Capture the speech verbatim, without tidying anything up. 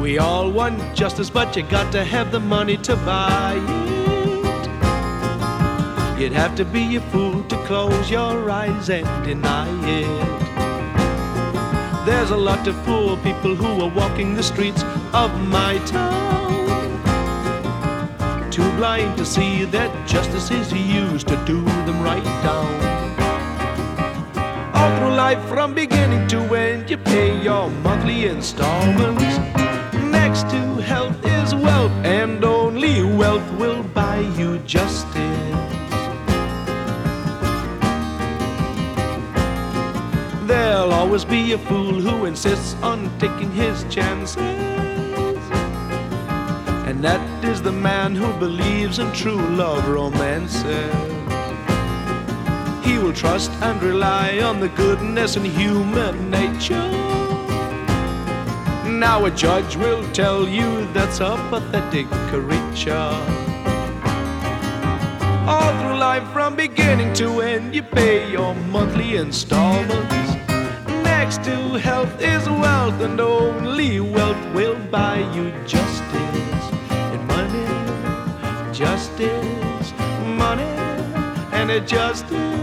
We all want justice, but you got to have the money to buy it. You'd have to be a fool to close your eyes and deny it. There's a lot of poor people who are walking the streets of my town, too blind to see that justice is used to do them right down. All through life from beginning to end, you pay your monthly installments. Next to health is wealth, and only wealth will buy you justice. There'll always be a fool who insists on taking his chances, and that is the man who believes in true love romances. He will trust and rely on the goodness in human nature. Now a judge will tell you that's a pathetic creature. All through life from beginning to end, you pay your monthly installments. Next to health is wealth, and only wealth will buy you justice. And money, justice, money, and a justice.